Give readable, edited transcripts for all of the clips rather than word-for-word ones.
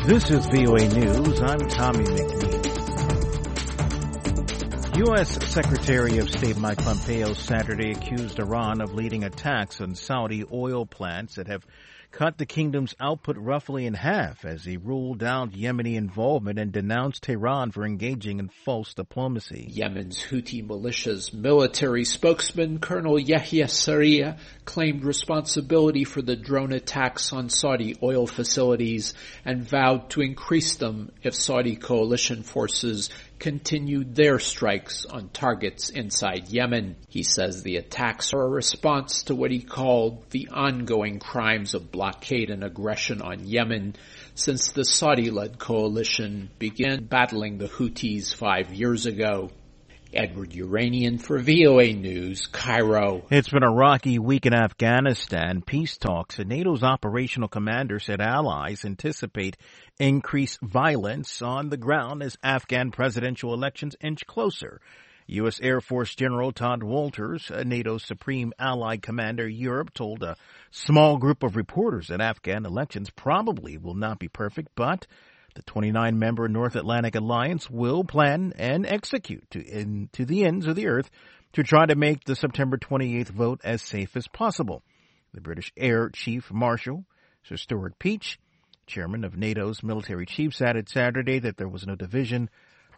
This is VOA News. I'm Tommy McNeil. U.S. Secretary of State Mike Pompeo Saturday accused Iran of leading attacks on Saudi oil plants that have cut the kingdom's output roughly in half as he ruled out Yemeni involvement and denounced Tehran for engaging in false diplomacy. Yemen's Houthi militia's military spokesman, Colonel Yahya Saree, claimed responsibility for the drone attacks on Saudi oil facilities and vowed to increase them if Saudi coalition forces continued their strikes on targets inside Yemen. He says the attacks are a response to what he called the ongoing crimes of blockade and aggression on Yemen since the Saudi-led coalition began battling the Houthis 5 years ago. Edward Uranian for VOA News, Cairo. It's been a rocky week in Afghanistan. Peace talks and NATO's operational commander said allies anticipate increased violence on the ground as Afghan presidential elections inch closer. U.S. Air Force General Todd Walters, NATO's supreme allied commander Europe, told a small group of reporters that Afghan elections probably will not be perfect, but the 29-member North Atlantic Alliance will plan and execute to the ends of the earth to try to make the September 28th vote as safe as possible. The British Air Chief Marshal, Sir Stuart Peach, chairman of NATO's military chiefs, added Saturday that there was no division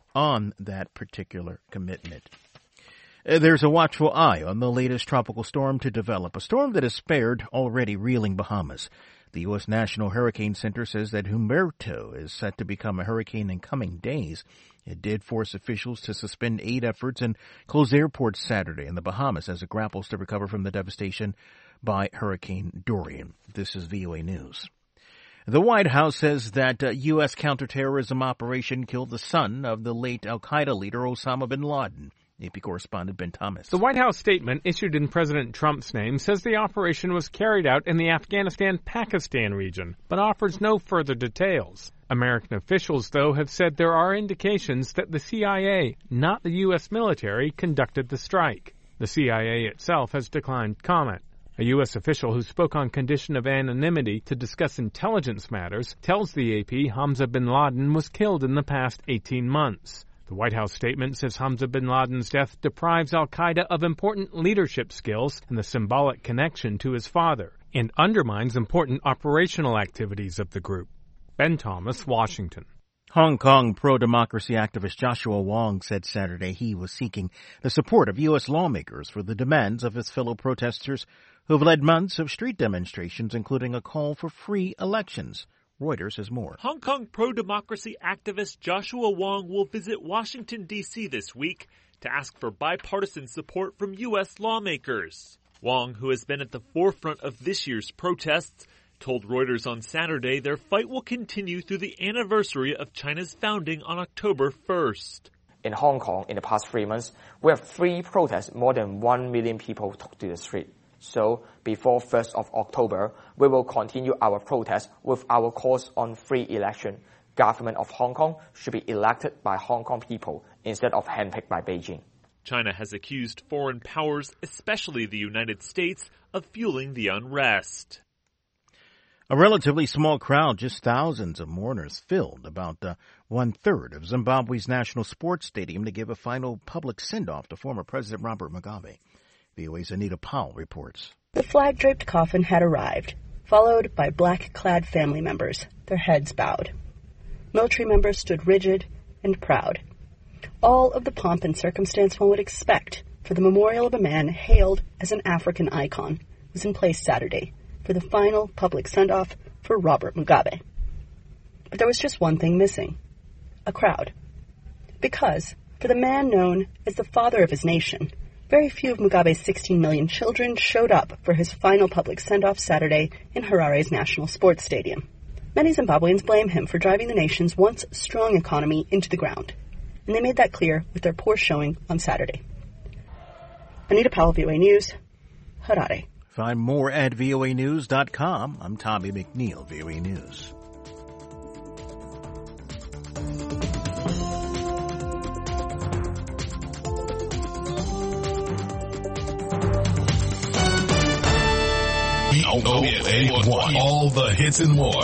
on that particular commitment. There's a watchful eye on the latest tropical storm to develop, a storm that has spared already reeling Bahamas. The U.S. National Hurricane Center says that Humberto is set to become a hurricane in coming days. It did force officials to suspend aid efforts and close airports Saturday in the Bahamas as it grapples to recover from the devastation by Hurricane Dorian. This is VOA News. The White House says that a U.S. counterterrorism operation killed the son of the late al-Qaeda leader Osama bin Laden. AP correspondent Ben Thomas. The White House statement issued in President Trump's name says the operation was carried out in the Afghanistan-Pakistan region, but offers no further details. American officials, though, have said there are indications that the CIA, not the U.S. military, conducted the strike. The CIA itself has declined comment. A U.S. official who spoke on condition of anonymity to discuss intelligence matters tells the AP Hamza bin Laden was killed in the past 18 months. The White House statement says Hamza bin Laden's death deprives al-Qaeda of important leadership skills and the symbolic connection to his father, and undermines important operational activities of the group. Ben Thomas, Washington. Hong Kong pro-democracy activist Joshua Wong said Saturday he was seeking the support of U.S. lawmakers for the demands of his fellow protesters who have led months of street demonstrations, including a call for free elections. Reuters has more. Hong Kong pro-democracy activist Joshua Wong will visit Washington, D.C. this week to ask for bipartisan support from U.S. lawmakers. Wong, who has been at the forefront of this year's protests, told Reuters on Saturday their fight will continue through the anniversary of China's founding on October 1st. In Hong Kong, in the past 3 months, we have free protests. More than 1 million people took to the street. So, before 1st of October, we will continue our protest with our calls on free election. Government of Hong Kong should be elected by Hong Kong people instead of handpicked by Beijing. China has accused foreign powers, especially the United States, of fueling the unrest. A relatively small crowd, just thousands of mourners, filled about one-third of Zimbabwe's national sports stadium to give a final public send-off to former President Robert Mugabe. VOA's Anita Powell reports. The flag-draped coffin had arrived, followed by black-clad family members, their heads bowed. Military members stood rigid and proud. All of the pomp and circumstance one would expect for the memorial of a man hailed as an African icon was in place Saturday for the final public send-off for Robert Mugabe. But there was just one thing missing: a crowd. Because, for the man known as the father of his nation, very few of Mugabe's 16 million children showed up for his final public send-off Saturday in Harare's National Sports Stadium. Many Zimbabweans blame him for driving the nation's once strong economy into the ground, and they made that clear with their poor showing on Saturday. Anita Powell, VOA News, Harare. Find more at voanews.com. I'm Tommy McNeil, VOA News. VOA1, all the hits and more.